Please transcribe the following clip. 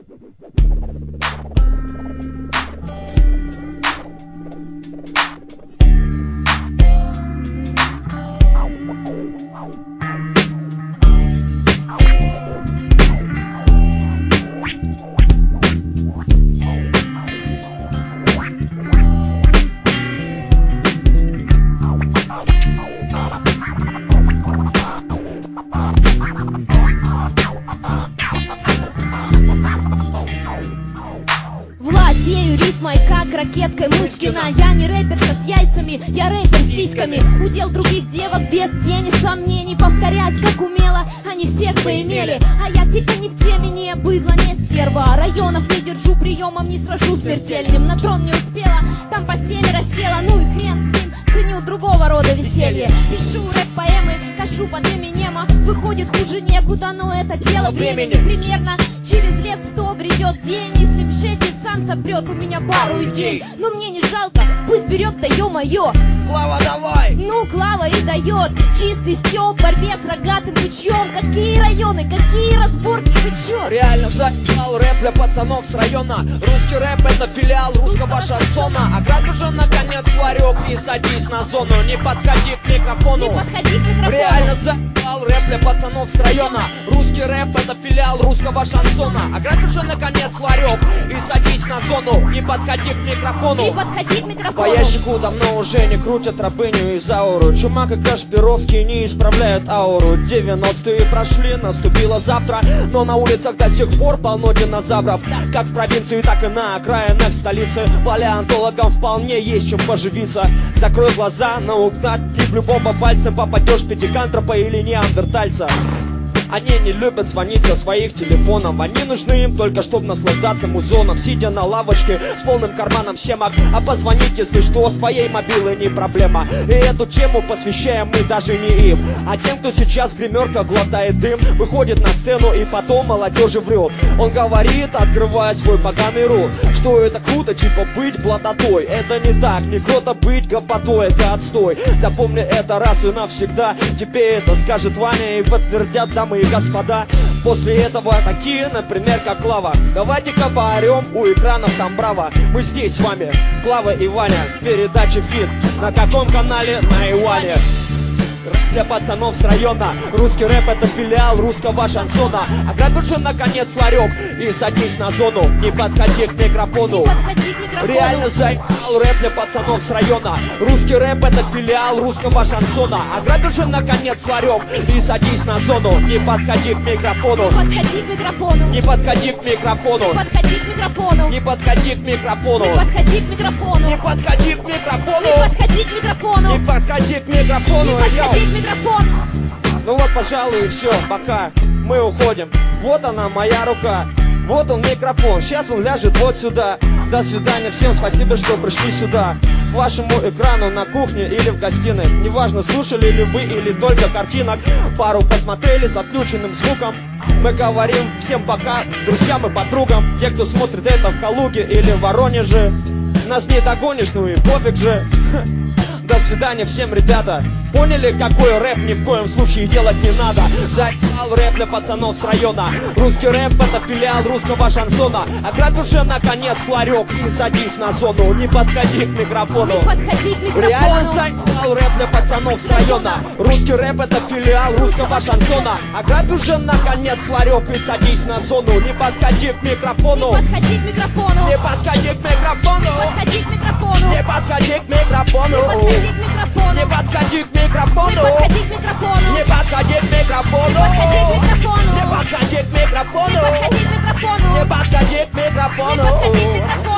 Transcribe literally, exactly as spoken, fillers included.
Владею рифмой, как ракеткой Мышкина. Я не рэперша с яйцами, я рэпер с сиськами. Удел других девок без тени сомнений. Повторять, как умело, они всех поимели. А я типа не в теме, не быдло, не стерва. Районов не держу, приемом не сражу смертельным. На трон не успела, там по семеро села. Ну и хрен с ним, ценю другого рода веселье. Пишу рэп-поэмы, кашу под Эминема. Выходит хуже некуда, но это дело времени. Примерно через лет сто грядет день, если Мшети сам сопрет у меня пару идей. Но мне не жалко, пусть берет, да ё-моё. Клава, давай! Ну, Клава и дает чистый стёб в борьбе с рогатым бычьем. Какие районы, какие разборки, вы чё? Реально заебал рэп для пацанов с района. Русский рэп это филиал русского шансона. Ограбь уже наконец ларек и садись на зону. Не подходи к микрофону. Не подходи к микрофону. Реально заебал рэп для пацанов с района. Русский рэп это филиал русского шансона. Ограбь уже наконец ларек и садись на зону. Не подходи к микрофону. Не подходи к микрофону. По ящику давно уже не крутят рабыню из ауру. Чумак и Кашпировский не исправляют ауру. Девяностые прошли, наступило завтра, но на улицах до сих пор полно динозавров. Как в провинции, так и на окраинах столицы. Палеонтологам вполне есть чем поживиться. Закрой глаза, на угнать и в любого пальцем попадешь в пятикантропа или неандертальца. Они не любят звонить со своих телефонов. Они нужны им только, чтобы наслаждаться музоном. Сидя на лавочке с полным карманом семок. А позвонить, если что, своей мобилы не проблема. И эту тему посвящаем мы даже не им, а тем, кто сейчас в гримерках глотает дым, выходит на сцену и потом молодежи врет. Он говорит, открывая свой поганый рот, что это круто, типа быть блатотой. Это не так, не круто быть гопотой, это отстой. Запомни это раз и навсегда. Тебе это скажет Ваня и подтвердят дамы и господа. После этого такие, например, как Клава. Давайте-ка поорем, у экранов там браво. Мы здесь с вами, Клава и Ваня, в передаче «Фит». На каком канале? На Иване. Для пацанов с района. Русский рэп это филиал русского шансона. Ограбь уже наконец ларек и садись на зону. Не подходи к микрофону. Не подходи к микрофону. Реально заебал рэп для пацанов с района. Русский рэп это филиал русского шансона. Ограбь уже наконец ларек и садись на зону. Не подходи к микрофону. Не подходи к микрофону. Не подходи к микрофону. Не подходи к микрофону. Не подходи к микрофону. Не подходи к микрофону. Не подходи к микрофону. Не подходи к микрофону. Не подходи к микрофону. Не подходи к микрофону. Ну вот, пожалуй, и все, пока. Мы уходим. Вот она, моя рука. Вот он, микрофон. Сейчас он ляжет вот сюда. До свидания, всем спасибо, что пришли сюда. К вашему экрану на кухне или в гостиной. Неважно, слушали ли вы или только картинок. Пару посмотрели с отключенным звуком. Мы говорим всем пока, друзьям и подругам. Те, кто смотрит это в Калуге или в Воронеже. Нас не догонишь, ну и пофиг же. До свидания всем, ребята. Поняли, какой рэп ни в коем случае делать не надо? Заебал рэп для пацанов с района. Русский рэп это филиал русского шансона. Ограбь уже наконец ларек и садись на зону. Не подходи к микрофону. Не подходи к микрофону. Реально заебал рэп для пацанов с района. Русский рэп это филиал русского шансона. Ограбь уже наконец ларек и садись на зону. Не подходи к микрофону. Не подходи к микрофону. Не подходи к микрофону. Не подходи к микрофону. Не подходи к микрофону. Не подходи к микрофону. Не подходи к микрофону. Не подходи к микрофону. Не подходи к микрофону. Не подходи к микрофону. Не подходи к микрофону. Не подходи к микрофону.